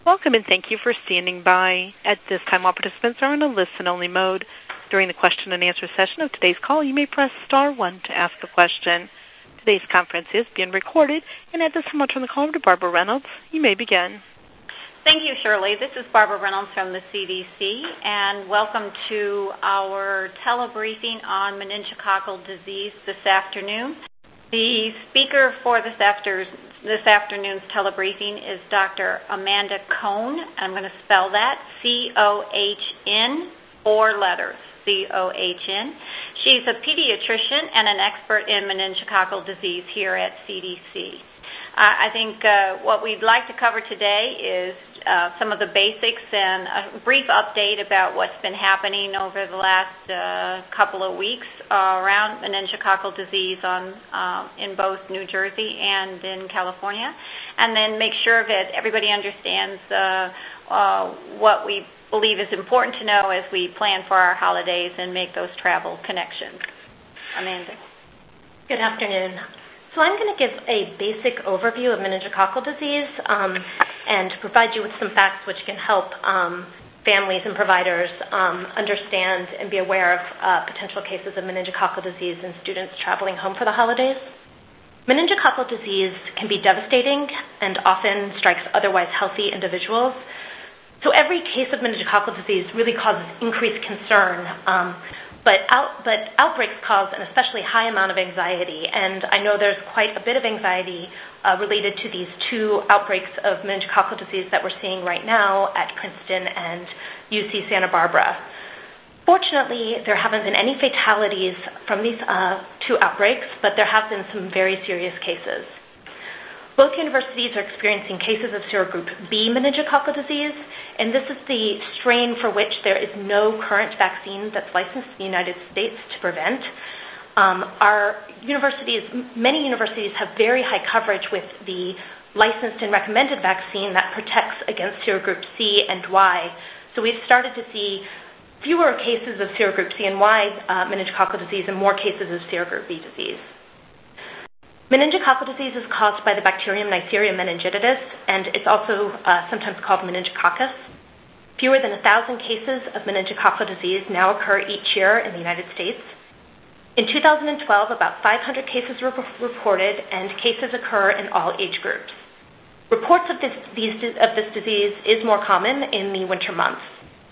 Welcome and thank you for standing by. At this time, all participants are in a listen-only mode. During the question and answer session of today's call, you may press star 1 to ask a question. Today's conference is being recorded, and at this time I'll turn the call over to Barbara Reynolds. You may begin. Thank you, Shirley. This is Barbara Reynolds from the CDC, and welcome to our telebriefing on meningococcal disease this afternoon. The speaker for this afternoon's telebriefing is Dr. Amanda Cohn. I'm going to spell that C-O-H-N, 4 letters, C-O-H-N. She's a pediatrician and an expert in meningococcal disease here at CDC. I think what we'd like to cover today is some of the basics and a brief update about what's been happening over the last couple of weeks around meningococcal disease in both New Jersey and in California, and then make sure that everybody understands what we believe is important to know as we plan for our holidays and make those travel connections. Amanda. Good afternoon. So I'm going to give a basic overview of meningococcal disease and provide you with some facts which can help families and providers understand and be aware of potential cases of meningococcal disease in students traveling home for the holidays. Meningococcal disease can be devastating and often strikes otherwise healthy individuals. So every case of meningococcal disease really causes increased concern. But outbreaks cause an especially high amount of anxiety, and I know there's quite a bit of anxiety related to these 2 outbreaks of meningococcal disease that we're seeing right now at Princeton and UC Santa Barbara. Fortunately, there haven't been any fatalities from these 2 outbreaks, but there have been some very serious cases. Both universities are experiencing cases of serogroup B meningococcal disease, and this is the strain for which there is no current vaccine that's licensed in the United States to prevent. Many universities have very high coverage with the licensed and recommended vaccine that protects against serogroup C and Y. So we've started to see fewer cases of serogroup C and Y meningococcal disease and more cases of serogroup B disease. Meningococcal disease is caused by the bacterium Neisseria meningitidis, and it's also sometimes called meningococcus. Fewer than 1,000 cases of meningococcal disease now occur each year in the United States. In 2012, about 500 cases were reported, and cases occur in all age groups. Reports of this disease is more common in the winter months.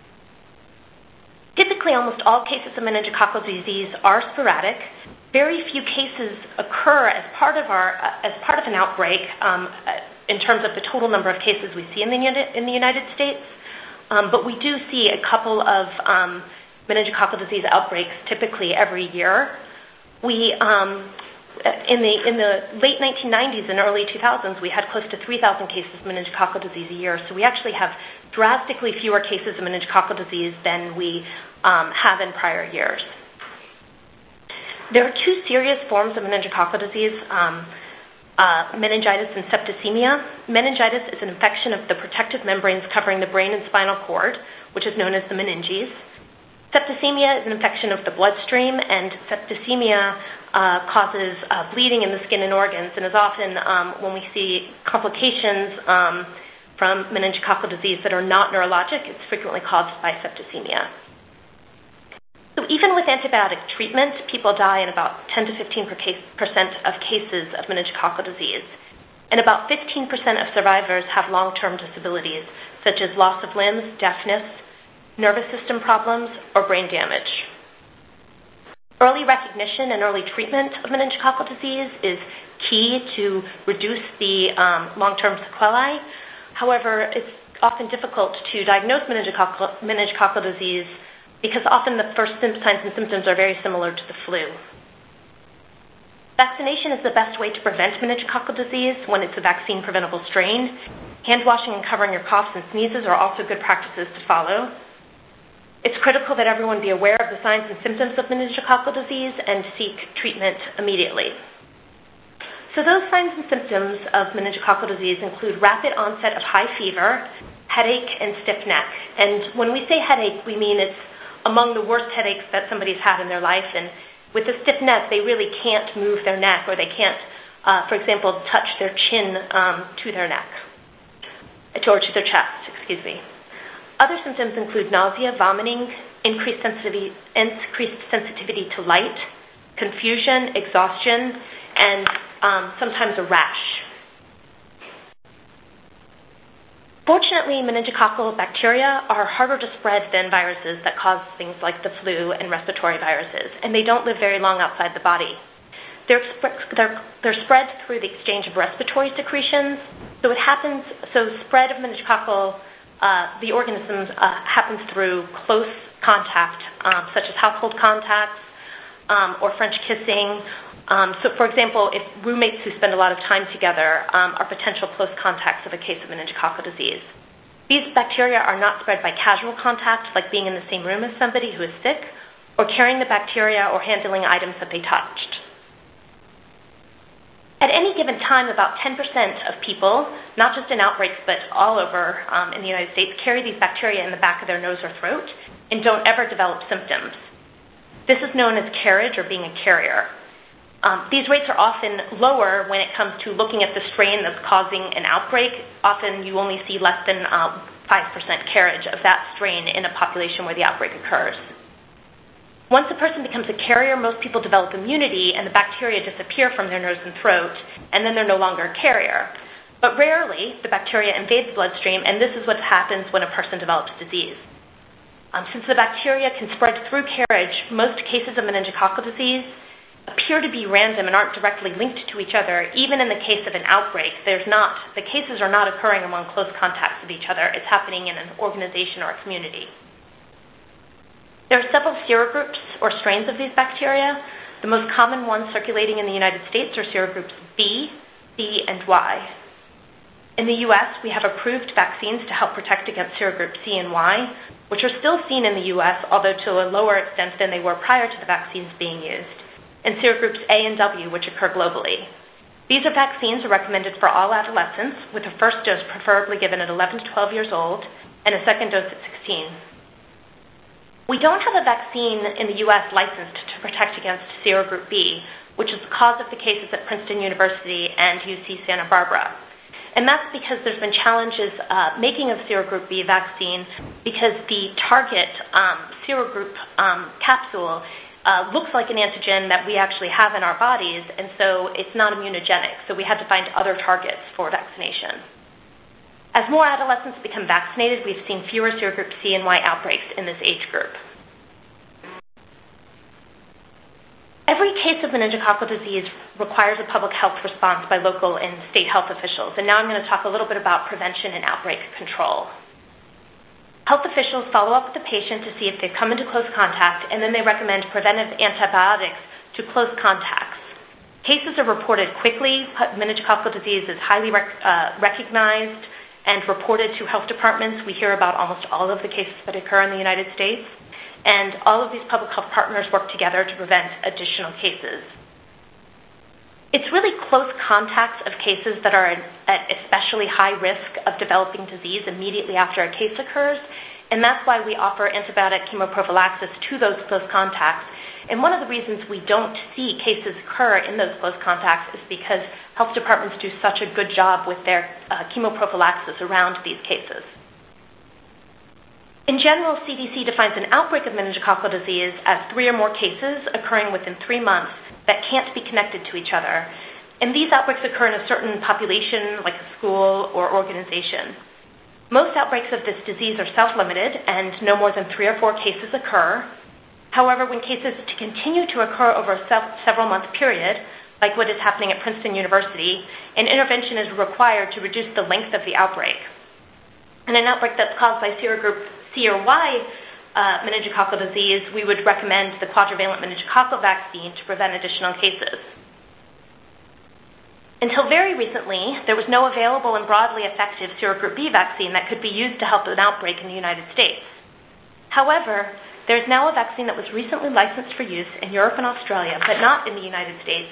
Typically, almost all cases of meningococcal disease are sporadic. Very few cases occur as part of an outbreak in terms of the total number of cases we see in the United States, but we do see a couple of meningococcal disease outbreaks typically every year. We in the late 1990s and early 2000s, we had close to 3,000 cases of meningococcal disease a year, so we actually have drastically fewer cases of meningococcal disease than we have in prior years. There are 2 serious forms of meningococcal disease, meningitis and septicemia. Meningitis is an infection of the protective membranes covering the brain and spinal cord, which is known as the meninges. Septicemia is an infection of the bloodstream, and septicemia causes bleeding in the skin and organs, and is often, when we see complications from meningococcal disease that are not neurologic, it's frequently caused by septicemia. So even with antibiotic treatment, people die in about 10 to 15% of cases of meningococcal disease. And about 15% of survivors have long-term disabilities, such as loss of limbs, deafness, nervous system problems, or brain damage. Early recognition and early treatment of meningococcal disease is key to reduce the long-term sequelae. However, it's often difficult to diagnose meningococcal disease because often the first signs and symptoms are very similar to the flu. Vaccination is the best way to prevent meningococcal disease when it's a vaccine-preventable strain. Hand washing and covering your coughs and sneezes are also good practices to follow. It's critical that everyone be aware of the signs and symptoms of meningococcal disease and seek treatment immediately. So those signs and symptoms of meningococcal disease include rapid onset of high fever, headache, and stiff neck. And when we say headache, we mean it's among the worst headaches that somebody's had in their life. And with the stiff neck, they really can't move their neck, or they can't, for example, touch their chin to their neck. or to their chest, excuse me. Other symptoms include nausea, vomiting, increased sensitivity to light, confusion, exhaustion, and sometimes a rash. Fortunately, meningococcal bacteria are harder to spread than viruses that cause things like the flu and respiratory viruses, and they don't live very long outside the body. They're spread through the exchange of respiratory secretions. So spread of meningococcal, the organisms happens through close contact, such as household contacts or French kissing. So, for example, if roommates who spend a lot of time together are potential close contacts of a case of meningococcal disease. These bacteria are not spread by casual contact, like being in the same room as somebody who is sick, or carrying the bacteria or handling items that they touched. At any given time, about 10% of people, not just in outbreaks but all over in the United States, carry these bacteria in the back of their nose or throat and don't ever develop symptoms. This is known as carriage or being a carrier. These rates are often lower when it comes to looking at the strain that's causing an outbreak. Often you only see less than 5% carriage of that strain in a population where the outbreak occurs. Once a person becomes a carrier, most people develop immunity and the bacteria disappear from their nose and throat, and then they're no longer a carrier. But rarely, the bacteria invade the bloodstream, and this is what happens when a person develops disease. Since the bacteria can spread through carriage, most cases of meningococcal disease appear to be random and aren't directly linked to each other. Even in the case of an outbreak, the cases are not occurring among close contacts with each other. It's happening in an organization or a community. There are several serogroups or strains of these bacteria. The most common ones circulating in the United States are serogroups B, C, and Y. In the U.S., we have approved vaccines to help protect against serogroup C and Y, which are still seen in the U.S., although to a lower extent than they were prior to the vaccines being used, and serogroups A and W, which occur globally. These vaccines are recommended for all adolescents, with a first dose preferably given at 11 to 12 years old, and a second dose at 16. We don't have a vaccine in the U.S. licensed to protect against serogroup B, which is the cause of the cases at Princeton University and UC Santa Barbara. And that's because there's been challenges making of serogroup B vaccine because the target serogroup capsule looks like an antigen that we actually have in our bodies, and so it's not immunogenic. So we had to find other targets for vaccination. As more adolescents become vaccinated, we've seen fewer serogroup C and Y outbreaks in this age group. Every case of meningococcal disease requires a public health response by local and state health officials, and now I'm going to talk a little bit about prevention and outbreak control. Health officials follow up with the patient to see if they've come into close contact, and then they recommend preventive antibiotics to close contacts. Cases are reported quickly. Meningococcal disease is highly recognized and reported to health departments. We hear about almost all of the cases that occur in the United States, and all of these public health partners work together to prevent additional cases. It's really close contacts of cases that are at especially high risk of developing disease immediately after a case occurs, and that's why we offer antibiotic chemoprophylaxis to those close contacts. And one of the reasons we don't see cases occur in those close contacts is because health departments do such a good job with their chemoprophylaxis around these cases. In general, CDC defines an outbreak of meningococcal disease as 3 or more cases occurring within 3 months that can't be connected to each other. And these outbreaks occur in a certain population, like a school or organization. Most outbreaks of this disease are self-limited, and no more than 3 or 4 cases occur. However, when cases continue to occur over a several-month period, like what is happening at Princeton University, an intervention is required to reduce the length of the outbreak. In an outbreak that's caused by serogroup C or Y meningococcal disease, we would recommend the quadrivalent meningococcal vaccine to prevent additional cases. Until very recently, there was no available and broadly effective serogroup B vaccine that could be used to help an outbreak in the United States. However, there's now a vaccine that was recently licensed for use in Europe and Australia, but not in the United States.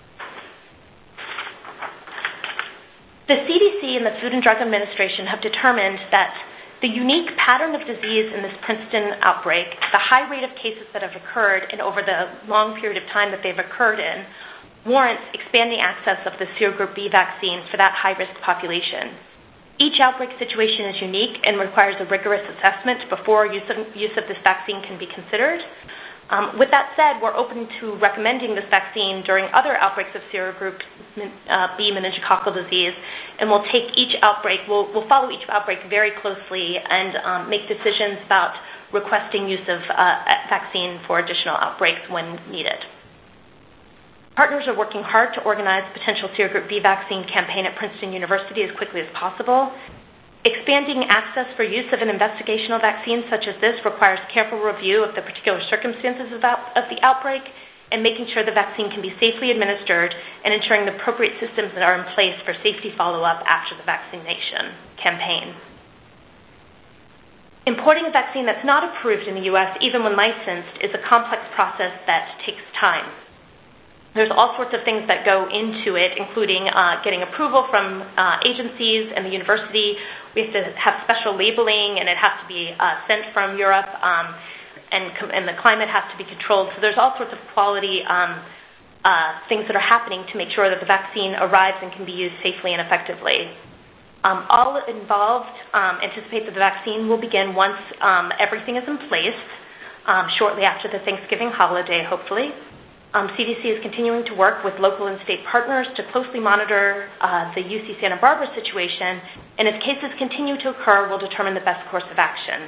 The CDC and the Food and Drug Administration have determined that the unique pattern of disease in this Princeton outbreak, the high rate of cases that have occurred and over the long period of time that they've occurred in, warrants expanding access of the serogroup B vaccine for that high-risk population. Each outbreak situation is unique and requires a rigorous assessment before use of this vaccine can be considered. With that said, we're open to recommending this vaccine during other outbreaks of serogroup B meningococcal disease, and we'll follow each outbreak very closely and make decisions about requesting use of vaccine for additional outbreaks when needed. Partners are working hard to organize potential serogroup B vaccine campaign at Princeton University as quickly as possible. Expanding access for use of an investigational vaccine such as this requires careful review of the particular circumstances of the outbreak and making sure the vaccine can be safely administered and ensuring the appropriate systems that are in place for safety follow-up after the vaccination campaign. Importing a vaccine that's not approved in the U.S., even when licensed, is a complex process that takes time. There's all sorts of things that go into it, including getting approval from agencies and the university. We have to have special labeling, and it has to be sent from Europe, and the climate has to be controlled. So there's all sorts of quality things that are happening to make sure that the vaccine arrives and can be used safely and effectively. All involved anticipate that the vaccine will begin once everything is in place, shortly after the Thanksgiving holiday, hopefully. CDC is continuing to work with local and state partners to closely monitor the UC Santa Barbara situation, and as cases continue to occur, we'll determine the best course of action.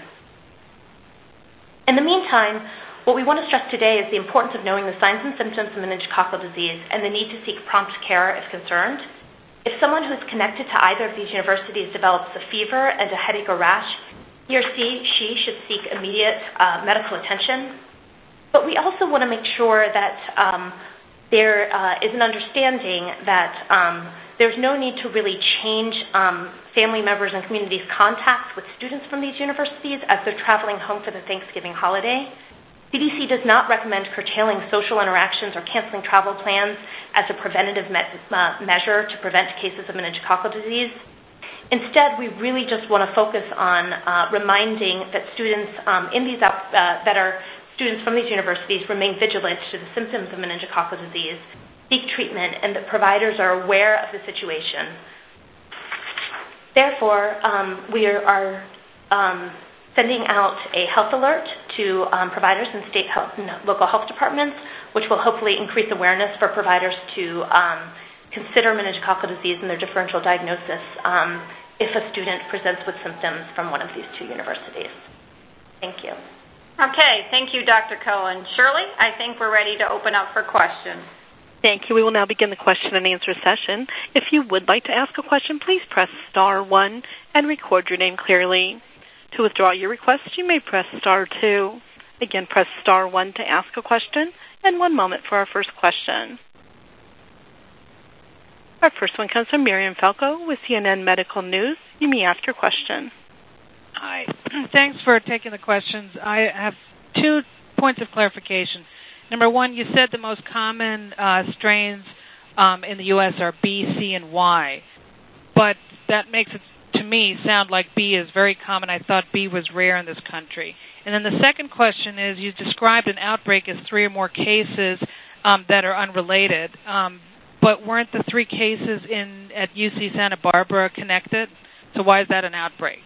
In the meantime, what we want to stress today is the importance of knowing the signs and symptoms of meningococcal disease and the need to seek prompt care if concerned. If someone who is connected to either of these universities develops a fever and a headache or rash, he or she should seek immediate medical attention. But we also want to make sure that there is an understanding that there's no need to really change family members and communities' contacts with students from these universities as they're traveling home for the Thanksgiving holiday. CDC does not recommend curtailing social interactions or canceling travel plans as a preventative measure to prevent cases of meningococcal disease. Instead, we really just want to focus on reminding that students that are students from these universities remain vigilant to the symptoms of meningococcal disease, seek treatment, and that providers are aware of the situation. Therefore, we are sending out a health alert to providers in state health and local health departments, which will hopefully increase awareness for providers to consider meningococcal disease in their differential diagnosis if a student presents with symptoms from one of these two universities. Thank you. Okay, thank you, Dr. Cohen. Shirley, I think we're ready to open up for questions. Thank you. We will now begin the question and answer session. If you would like to ask a question, please press *1 and record your name clearly. To withdraw your request, you may press *2. Again, press *1 to ask a question, and one moment for our first question. Our first one comes from Miriam Falco with CNN Medical News. You may ask your question. Hi. Thanks for taking the questions. I have 2 points of clarification. Number one, you said the most common strains in the U.S. are B, C, and Y, but that makes it, to me, sound like B is very common. I thought B was rare in this country. And then the second question is, you described an outbreak as 3 or more cases that are unrelated, but weren't the 3 cases at UC Santa Barbara connected? So why is that an outbreak?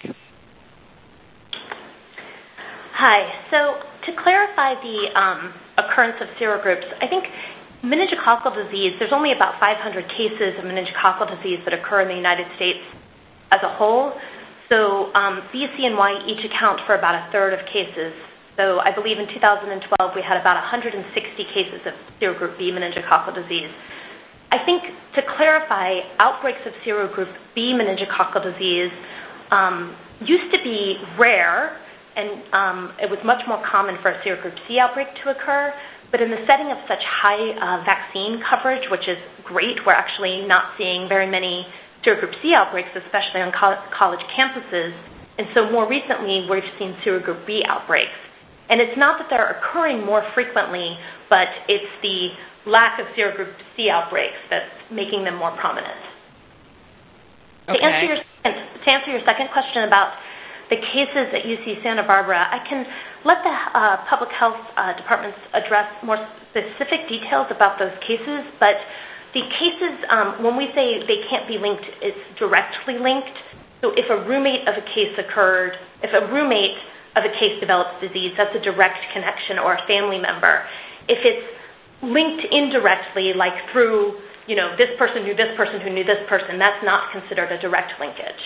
Hi. So to clarify the occurrence of serogroups, I think meningococcal disease, there's only about 500 cases of meningococcal disease that occur in the United States as a whole. So B, C, and Y each account for about a third of cases. So I believe in 2012 we had about 160 cases of serogroup B meningococcal disease. I think to clarify, outbreaks of serogroup B meningococcal disease used to be rare, and it was much more common for a serogroup C outbreak to occur. But in the setting of such high vaccine coverage, which is great, we're actually not seeing very many serogroup C outbreaks, especially on college campuses. And so more recently, we've seen serogroup B outbreaks. And it's not that they're occurring more frequently, but it's the lack of serogroup C outbreaks that's making them more prominent. Okay. To answer your second question about the cases at UC Santa Barbara, I can let the public health departments address more specific details about those cases, but the cases, when we say they can't be linked, it's directly linked. So if a roommate of a case develops disease, that's a direct connection, or a family member. If it's linked indirectly, like through, this person knew this person who knew this person, that's not considered a direct linkage.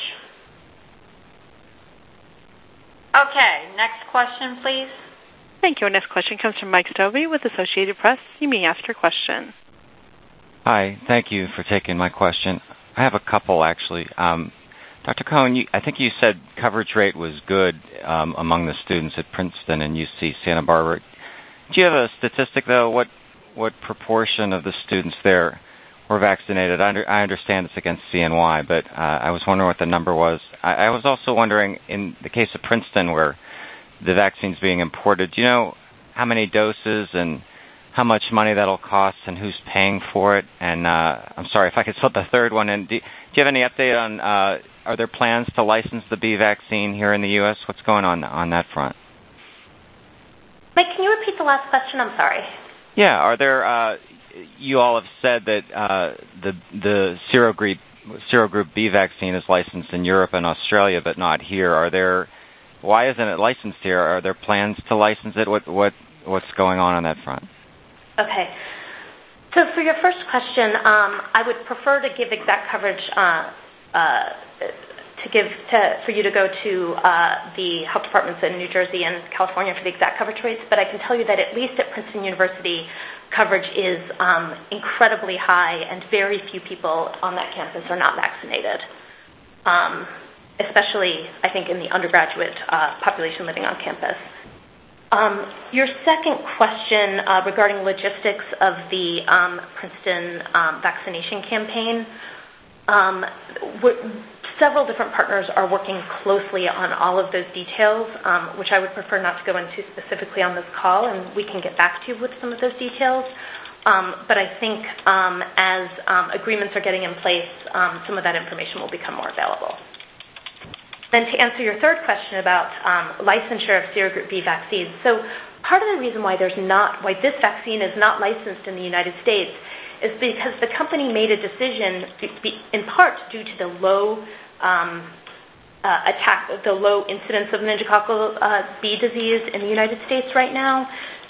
Okay, next question, please. Thank you. Our next question comes from Mike Stovey with Associated Press. You may ask your question. Hi, thank you for taking my question. I have a couple, actually. Dr. Cohen, I think you said coverage rate was good among the students at Princeton and UC Santa Barbara. Do you have a statistic, though? What proportion of the students there were vaccinated? I understand it's against CNY, but I was wondering what the number was. I was also wondering, in the case of Princeton, where the vaccine's being imported, do you know how many doses and how much money that'll cost and who's paying for it? And I'm sorry, if I could slip a third one in. Do you have any update on, are there plans to license the B vaccine here in the U.S.? What's going on that front? Mike, can you repeat the last question? I'm sorry. Yeah, are there, you all have said that the serogroup B vaccine is licensed in Europe and Australia, but not here. Why isn't it licensed here? Are there plans to license it? What's going on that front? Okay. So for your first question, I would prefer to give exact coverage for you to go to the health departments in New Jersey and California for the exact coverage rates, but I can tell you that at least at Princeton University, coverage is incredibly high, and very few people on that campus are not vaccinated, especially, I think, in the undergraduate population living on campus. Your second question regarding logistics of the Princeton vaccination campaign, several different partners are working closely on all of those details, which I would prefer not to go into specifically on this call, and we can get back to you with some of those details. But I think as agreements are getting in place, some of that information will become more available. Then to answer your third question about licensure of serogroup B vaccines, so part of the reason why this vaccine is not licensed in the United States is because the company made a decision, in part due to the low low incidence of meningococcal B disease in the United States right now,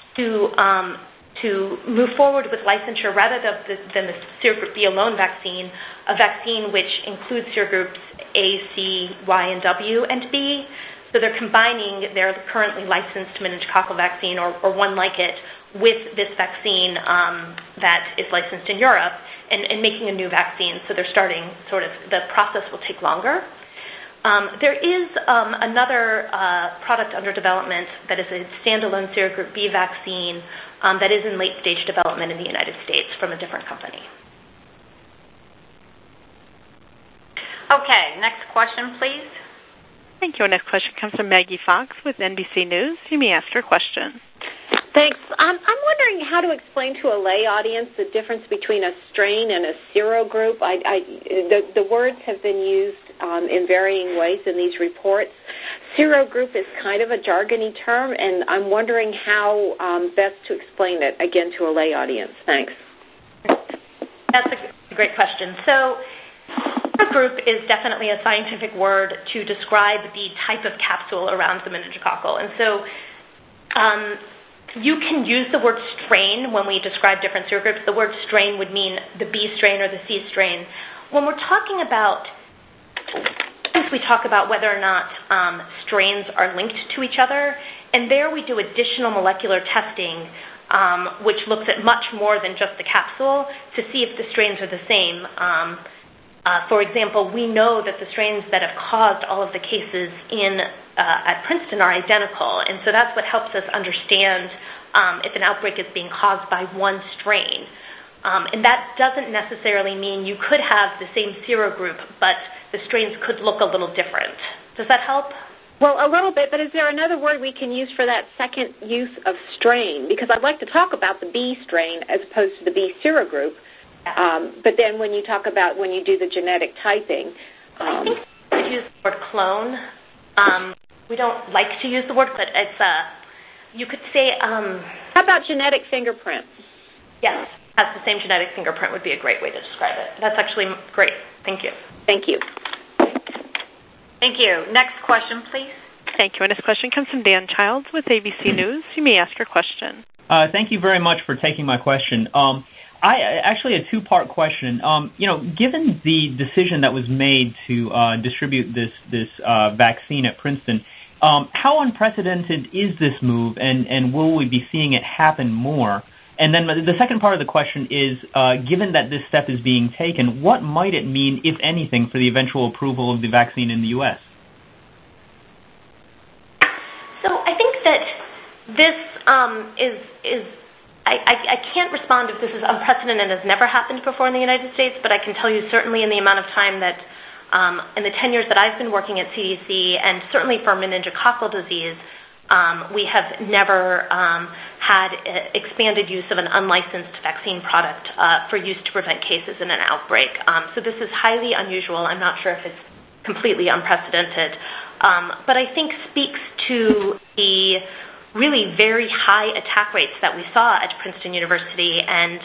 to move forward with licensure rather than the serogroup B alone vaccine, a vaccine which includes serogroups A, C, Y, and W, and B. So they're combining their currently licensed meningococcal vaccine or one like it with this vaccine that is licensed in Europe and making a new vaccine. So they're starting the process will take longer. There is another product under development that is a standalone serogroup B vaccine that is in late-stage development in the United States from a different company. Okay, next question, please. Thank you. Our next question comes from Maggie Fox with NBC News. You may ask your question. Thanks. I'm wondering how to explain to a lay audience the difference between a strain and a serogroup. The words have been used in varying ways in these reports. Serogroup is kind of a jargony term, and I'm wondering how best to explain it, again, to a lay audience. Thanks. That's a great question. So serogroup is definitely a scientific word to describe the type of capsule around the meningococcal. And so you can use the word strain when we describe different serogroups. The word strain would mean the B strain or the C strain. When we're talking about, we talk about whether or not strains are linked to each other, and there we do additional molecular testing, which looks at much more than just the capsule to see if the strains are the same. For example, we know that the strains that have caused all of the cases at Princeton are identical, and so that's what helps us understand if an outbreak is being caused by one strain. And that doesn't necessarily mean you could have the same serogroup, but the strains could look a little different. Does that help? Well, a little bit, but is there another word we can use for that second use of strain? Because I'd like to talk about the B strain as opposed to the B serogroup. But then when you do the genetic typing. I think we could use the word clone. We don't like to use the word, but it's, you could say. How about genetic fingerprint? Yes, has the same genetic fingerprint would be a great way to describe it. That's actually great. Thank you. Thank you. Thank you. Next question, please. Thank you. Our next question comes from Dan Childs with ABC News. You may ask your question. Thank you very much for taking my question. I actually a two-part question. Given the decision that was made to distribute this vaccine at Princeton, how unprecedented is this move, and will we be seeing it happen more? And then the second part of the question is, given that this step is being taken, what might it mean, if anything, for the eventual approval of the vaccine in the U.S.? So I think that this I can't respond if this is unprecedented and has never happened before in the United States, but I can tell you certainly in the amount of time that, in the 10 years that I've been working at CDC, and certainly for meningococcal disease, we have never had expanded use of an unlicensed vaccine product for use to prevent cases in an outbreak. So this is highly unusual. I'm not sure if it's completely unprecedented, but I think speaks to the really very high attack rates that we saw at Princeton University and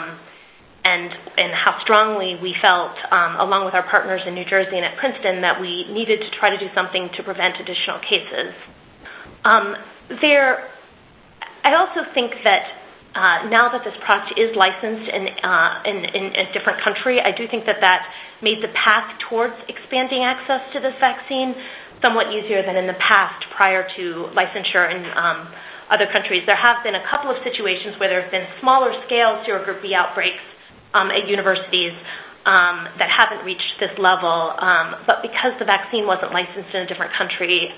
how strongly we felt, along with our partners in New Jersey and at Princeton, that we needed to try to do something to prevent additional cases. I also think that now that this product is licensed in a different country, I do think that made the path towards expanding access to this vaccine somewhat easier than in the past prior to licensure in other countries. There have been a couple of situations where there have been smaller scale serogroup B outbreaks at universities that haven't reached this level, but because the vaccine wasn't licensed in a different country,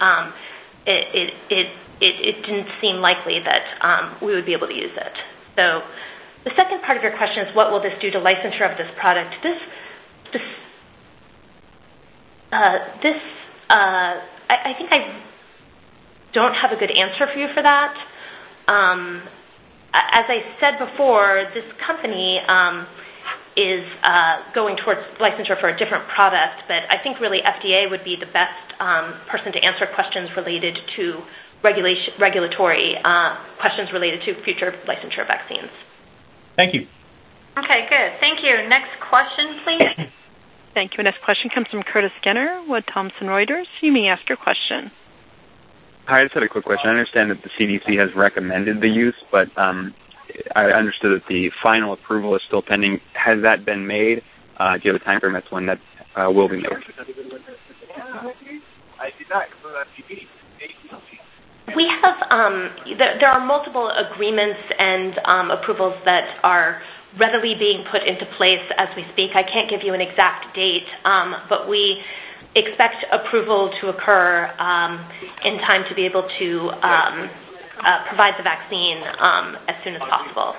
it didn't seem likely that we would be able to use it. So the second part of your question is, what will this do to licensure of this product? I think I don't have a good answer for you for that. As I said before, this company is going towards licensure for a different product, but I think really FDA would be the best person to answer questions related to regulatory questions related to future licensure of vaccines. Thank you. Okay, good. Thank you. Next question, please. Thank you. Next question comes from Curtis Skinner with Thomson Reuters. You may ask your question. Hi, I just had a quick question. I understand that the CDC has recommended the use, but I understood that the final approval is still pending. Has that been made? Do you have a time frame as to when that will be made? We have, there are multiple agreements and approvals that are readily being put into place as we speak. I can't give you an exact date, but we expect approval to occur in time to be able to provide the vaccine as soon as possible.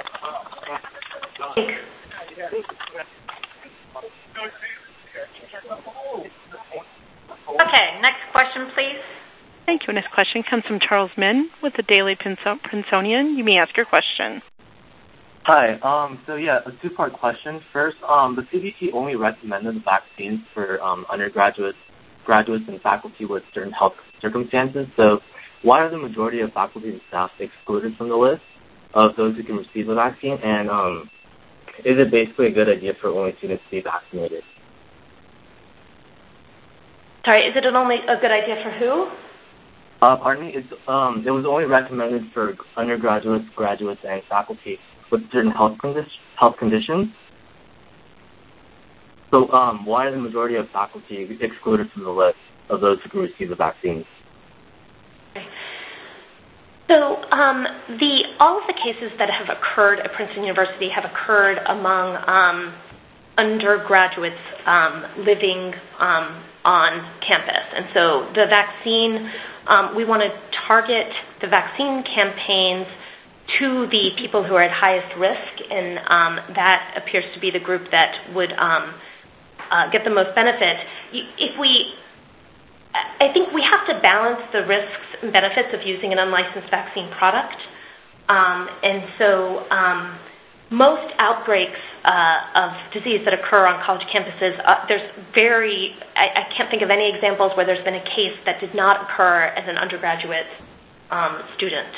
Okay, next question, please. Thank you. Next question comes from Charles Min with the Daily Princetonian. You may ask your question. Hi. A two-part question. First, the CDC only recommended the vaccines for undergraduates, graduates, and faculty with certain health circumstances. So why are the majority of faculty and staff excluded from the list of those who can receive the vaccine? And is it basically a good idea for only students to be vaccinated? Sorry, is it only a good idea for who? Pardon me. It was only recommended for undergraduates, graduates, and faculty with certain health conditions. So why are the majority of faculty excluded from the list of those who can receive the vaccine? So all of the cases that have occurred at Princeton University have occurred among undergraduates living on campus. And so the vaccine, we want to target the vaccine campaigns to the people who are at highest risk, and that appears to be the group that would get the most benefit. I think we have to balance the risks and benefits of using an unlicensed vaccine product. And so most outbreaks of disease that occur on college campuses, I can't think of any examples where there's been a case that did not occur as an undergraduate student.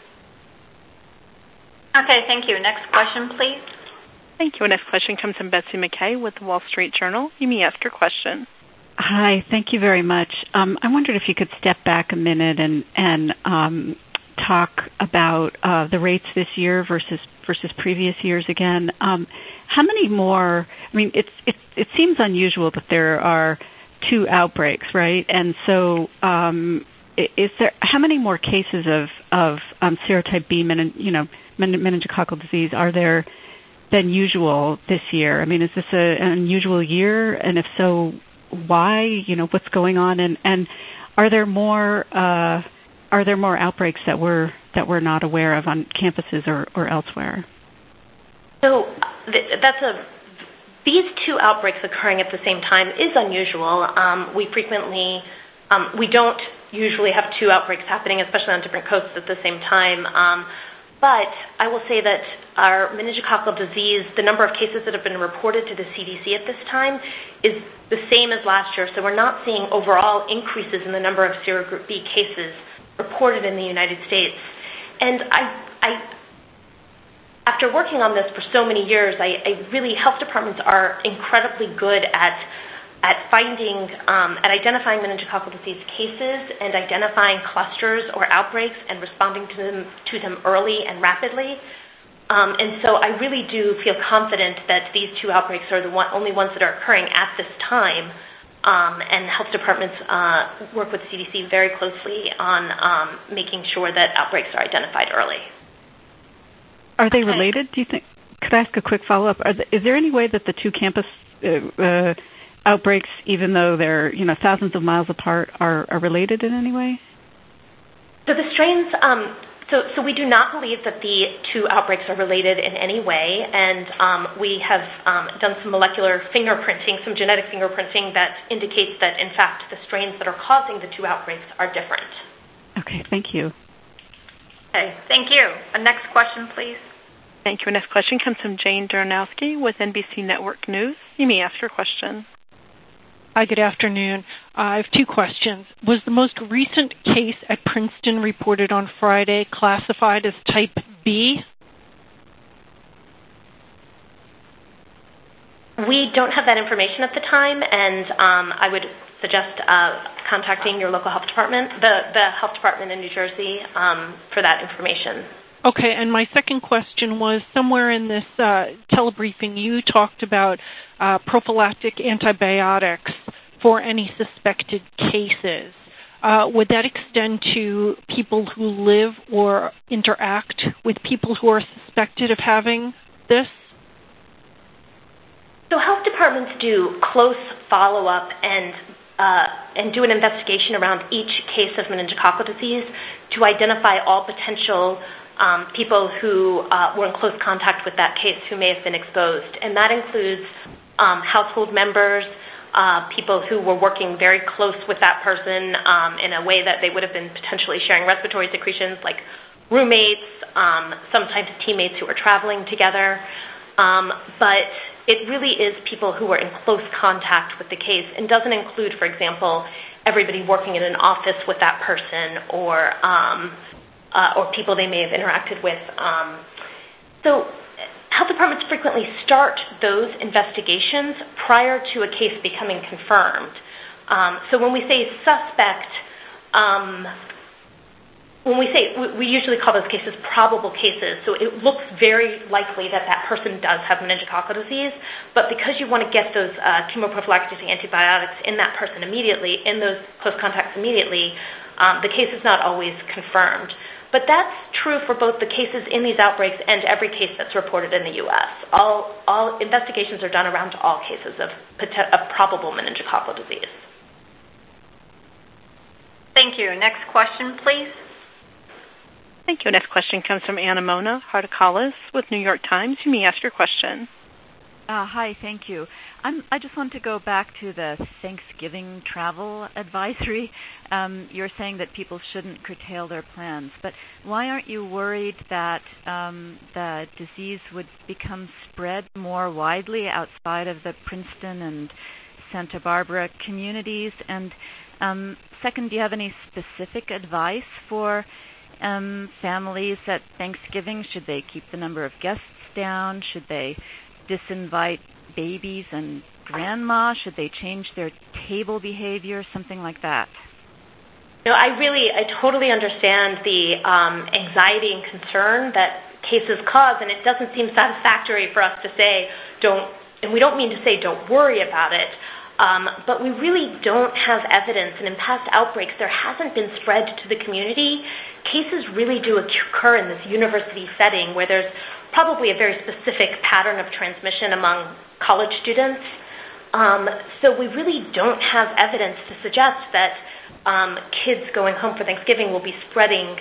Okay, thank you. Next question, please. Thank you. Our next question comes from Betsy McKay with the Wall Street Journal. You may ask your question. Hi, thank you very much. I wondered if you could step back a minute and talk about the rates this year versus previous years again. How many more? I mean, it seems unusual that there are 2 outbreaks, right? And so, is there how many more cases of serotype B meningococcal disease are there than usual this year? I mean, is this an unusual year? And if so, why? What's going on? And are there more outbreaks that we're not aware of on campuses or elsewhere? So these 2 outbreaks occurring at the same time is unusual. We don't usually have 2 outbreaks happening, especially on different coasts at the same time. But I will say that our meningococcal disease, the number of cases that have been reported to the CDC at this time is the same as last year. So we're not seeing overall increases in the number of serogroup B cases reported in the United States. And after working on this for so many years, health departments are incredibly good at identifying meningococcal disease cases and identifying clusters or outbreaks and responding to them early and rapidly. And so I really do feel confident that these 2 outbreaks are the only ones that are occurring at this time. And health departments work with CDC very closely on making sure that outbreaks are identified early. Are they related, do you think? Could I ask a quick follow-up? Is there any way that the 2 campus outbreaks, even though they're thousands of miles apart, are related in any way? So the strains, so we do not believe that the 2 outbreaks are related in any way, and we have done some molecular fingerprinting, some genetic fingerprinting that indicates that, in fact, the strains that are causing the 2 outbreaks are different. Okay, thank you. Okay, thank you. Next question, please. Thank you. Our next question comes from Jane Darnowski with NBC Network News. You may ask your question. Hi, good afternoon. I have 2 questions. Was the most recent case at Princeton reported on Friday classified as type B? We don't have that information at the time, and I would suggest contacting your local health department, the health department in New Jersey, for that information. Okay, and my second question was, somewhere in this telebriefing you talked about prophylactic antibiotics for any suspected cases. Would that extend to people who live or interact with people who are suspected of having this? So health departments do close follow-up and do an investigation around each case of meningococcal disease to identify all potential people who were in close contact with that case who may have been exposed. And that includes household members, people who were working very close with that person in a way that they would have been potentially sharing respiratory secretions, like roommates, sometimes teammates who were traveling together. But it really is people who were in close contact with the case, and doesn't include, for example, everybody working in an office with that person or people they may have interacted with. So health departments frequently start those investigations prior to a case becoming confirmed. So when we say suspect, we usually call those cases probable cases. So it looks very likely that that person does have meningococcal disease, but because you want to get those chemoprophylactic antibiotics in that person immediately, in those close contacts immediately, the case is not always confirmed. But that's true for both the cases in these outbreaks and every case that's reported in the U.S. All investigations are done around all cases of probable meningococcal disease. Thank you. Next question, please. Thank you. Next question comes from Anna Mona Hardakalis with New York Times. You may ask your question. Hi, thank you. I just want to go back to the Thanksgiving travel advisory. You're saying that people shouldn't curtail their plans, but why aren't you worried that the disease would become spread more widely outside of the Princeton and Santa Barbara communities? And second, do you have any specific advice for families at Thanksgiving? Should they keep the number of guests down? Should they disinvite babies and grandma? Should they change their table behavior, something like that? I totally understand the anxiety and concern that cases cause, and it doesn't seem satisfactory for us to say and we don't mean to say don't worry about it, but we really don't have evidence, and in past outbreaks there hasn't been spread to the community. Cases really do occur in this university setting where there's probably a very specific pattern of transmission among college students. So we really don't have evidence to suggest that kids going home for Thanksgiving will be spreading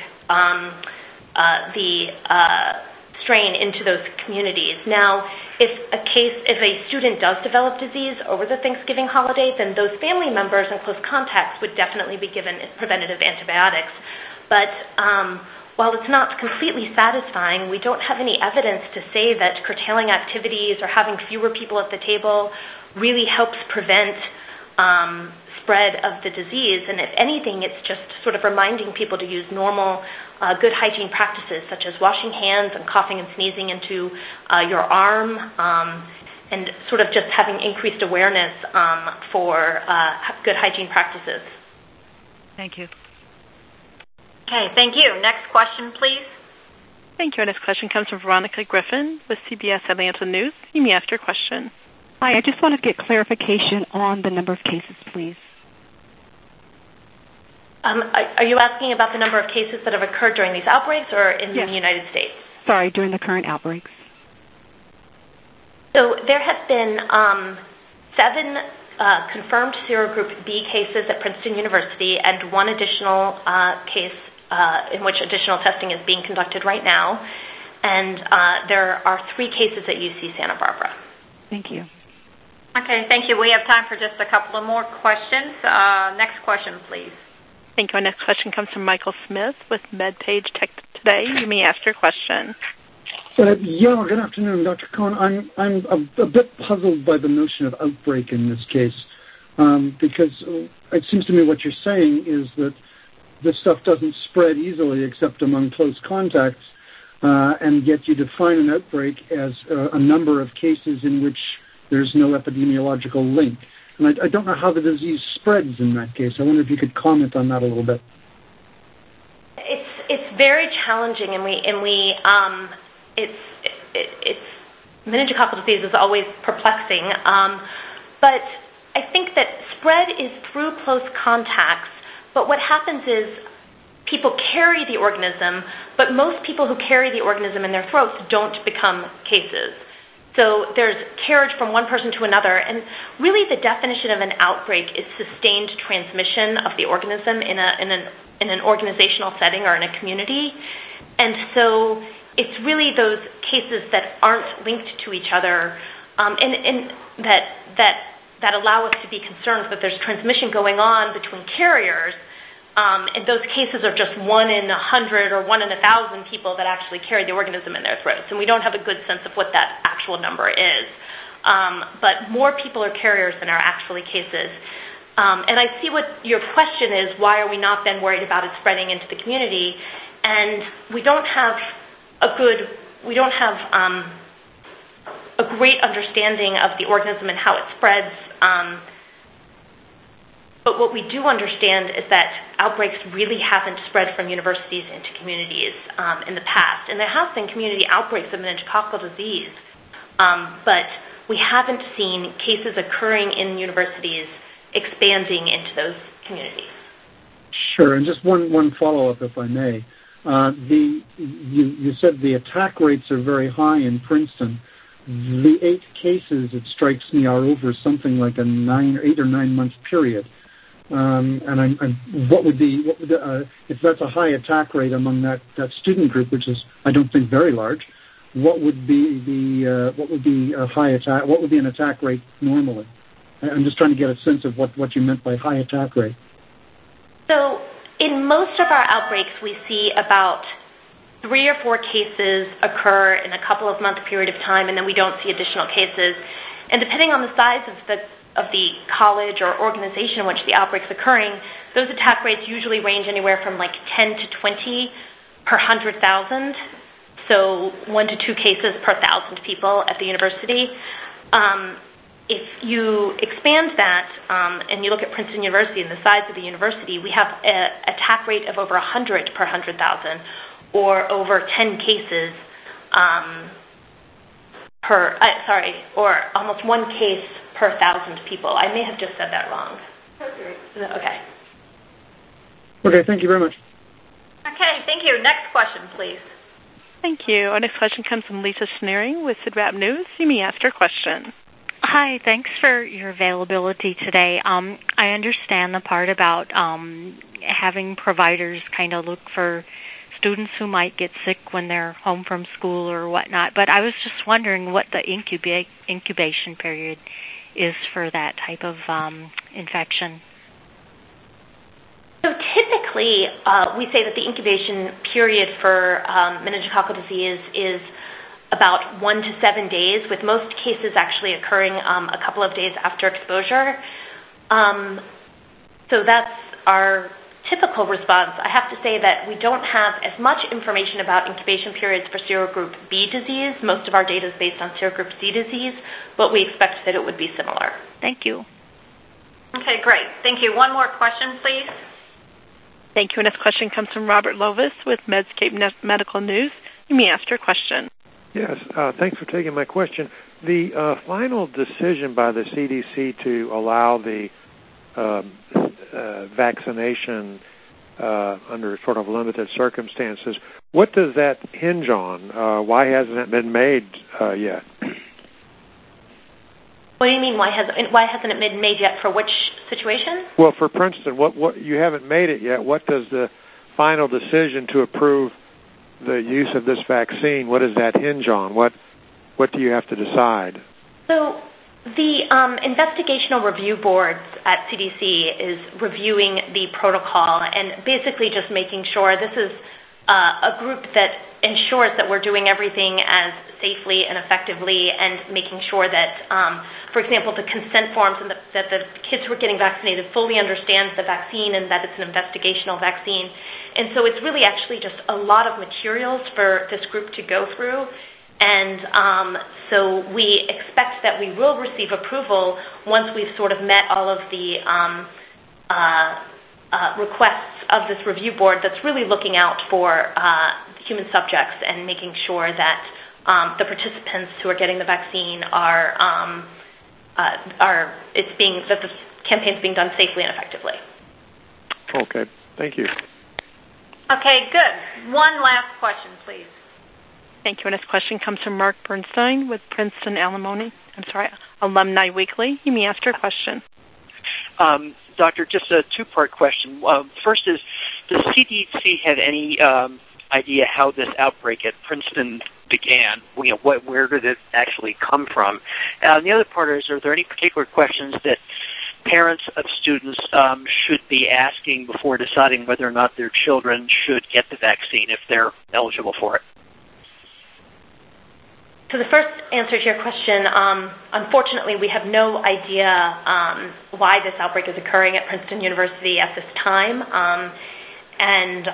the strain into those communities. Now, if a student does develop disease over the Thanksgiving holiday, then those family members and close contacts would definitely be given preventative antibiotics. But while it's not completely satisfying, we don't have any evidence to say that curtailing activities or having fewer people at the table really helps prevent spread of the disease. And if anything, it's just sort of reminding people to use normal good hygiene practices, such as washing hands and coughing and sneezing into your arm, and sort of just having increased awareness for good hygiene practices. Thank you. Okay, thank you. Next question, please. Thank you. Our next question comes from Veronica Griffin with CBS Atlanta News. You may ask your question. Hi, I just want to get clarification on the number of cases, please. Are you asking about the number of cases that have occurred during these outbreaks or in the United States? Sorry, during the current outbreaks. So there have been 7 confirmed serogroup B cases at Princeton University and 1 additional case in which additional testing is being conducted right now. And there are 3 cases at UC Santa Barbara. Thank you. Okay, thank you. We have time for just a couple of more questions. Next question, please. Thank you. Our next question comes from Michael Smith with MedPage Tech Today. You may ask your question. Good afternoon, Dr. Cohen. I'm a bit puzzled by the notion of outbreak in this case, because it seems to me what you're saying is that this stuff doesn't spread easily except among close contacts, and yet you define an outbreak as a number of cases in which there's no epidemiological link. And I don't know how the disease spreads in that case. I wonder if you could comment on that a little bit. It's very challenging, and meningococcal disease is always perplexing. But I think that spread is through close contacts. But what happens is people carry the organism, but most people who carry the organism in their throats don't become cases. So there's carriage from one person to another, and really the definition of an outbreak is sustained transmission of the organism in an organizational setting or in a community. And so it's really those cases that aren't linked to each other, and that allow us to be concerned that there's transmission going on between carriers. And those cases are just 1 in 100 or 1 in 1,000 people that actually carry the organism in their throats. And we don't have a good sense of what that actual number is. But more people are carriers than are actually cases. And I see what your question is, why are we not then worried about it spreading into the community? And we don't have a great understanding of the organism and how it spreads. But what we do understand is that outbreaks really haven't spread from universities into communities in the past. And there have been community outbreaks of meningococcal disease, but we haven't seen cases occurring in universities expanding into those communities. Sure, and just one follow-up, if I may. You said the attack rates are very high in Princeton. The 8 cases, it strikes me, are over something like a 8 or 9 month period. And what would if that's a high attack rate among that student group, which is I don't think very large, what would be a high attack? What would be an attack rate normally? I'm just trying to get a sense of what you meant by high attack rate. So in most of our outbreaks, we see about 3 or 4 cases occur in a couple of month period of time, and then we don't see additional cases. And depending on the size of the college or organization in which the outbreak's occurring, those attack rates usually range anywhere from like 10 to 20 per 100,000. So 1 to 2 cases per 1,000 people at the university. if you expand that and you look at Princeton University and the size of the university, we have an attack rate of over 100 per 100,000, or over 10 cases or almost 1 case per 1,000 people. I may have just said that wrong. Okay. Okay, thank you very much. Okay, thank you. Next question, please. Thank you. Our next question comes from Lisa Schneering with CIDRAP News. You may ask your question. Hi, thanks for your availability today. I understand the part about having providers kind of look for students who might get sick when they're home from school or whatnot, but I was just wondering what the incubation period is for that type of infection. So typically, we say that the incubation period for meningococcal disease is about 1 to 7 days, with most cases actually occurring a couple of days after exposure. So that's our typical response. I have to say that we don't have as much information about incubation periods for serogroup B disease. Most of our data is based on serogroup C disease, but we expect that it would be similar. Thank you. Okay, great. Thank you. One more question, please. Thank you. Our next question comes from Robert Lovis with Medscape Medical News. You may ask your question. Yes, thanks for taking my question. The final decision by the CDC to allow the vaccination under sort of limited circumstances, what does that hinge on? Why hasn't it been made yet? What do you mean, why hasn't it been made yet? For which situation? Well, for Princeton, what you haven't made it yet. What does the final decision to approve the use of this vaccine, what does that hinge on? What do you have to decide? So the investigational review board at CDC is reviewing the protocol and basically just making sure this is a group that ensures that we're doing everything as safely and effectively, and making sure that, for example, the consent forms and that the kids who are getting vaccinated fully understand the vaccine and that it's an investigational vaccine. And so it's really actually just a lot of materials for this group to go through. And so we expect that we will receive approval once we've sort of met all of the requests of this review board that's really looking out for human subjects and making sure that the participants who are getting the vaccine that the campaign's being done safely and effectively. Okay, thank you. Okay, good. One last question, please. Thank you. Our next question comes from Mark Bernstein with Princeton Alumni Weekly. You may ask your question. Doctor, just a two-part question. First is, does CDC have any idea how this outbreak at Princeton began? Where did it actually come from? And the other part is, are there any particular questions that parents of students should be asking before deciding whether or not their children should get the vaccine if they're eligible for it? So the first answer to your question, unfortunately, we have no idea why this outbreak is occurring at Princeton University at this time. And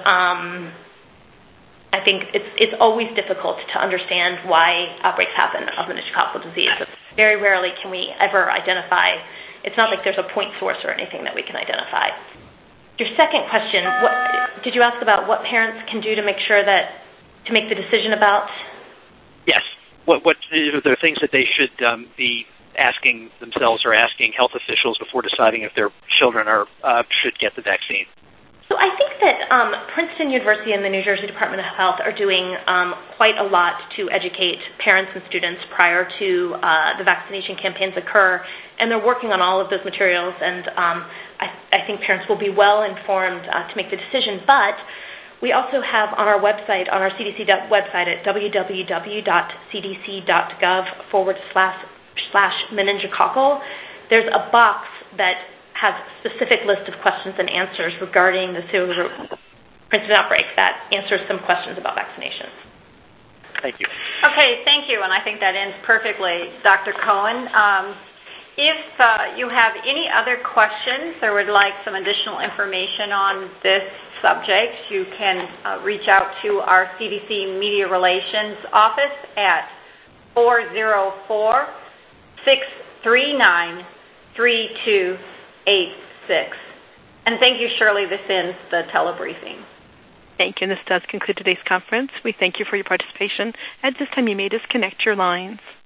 I think it's always difficult to understand why outbreaks happen of meningococcal disease. Very rarely can we ever identify. It's not like there's a point source or anything that we can identify. Your second question, did you ask about what parents can do to make the decision about? Yes. What are there things that they should be asking themselves or asking health officials before deciding if their children should get the vaccine? So I think that Princeton University and the New Jersey Department of Health are doing quite a lot to educate parents and students prior to the vaccination campaigns occur, and they're working on all of those materials, and I think parents will be well informed to make the decision. But we also have on our website, on our CDC website at www.cdc.gov/meningococcal, there's a box that has a specific list of questions and answers regarding the Princeton outbreak that answers some questions about vaccinations. Thank you. Okay, thank you, and I think that ends perfectly. Dr. Cohen, if you have any other questions or would like some additional information on this subject, you can reach out to our CDC Media Relations office at 404-6 888-389-3286. And thank you, Shirley. This ends the telebriefing. Thank you, and this does conclude today's conference. We thank you for your participation. At this time, you may disconnect your lines.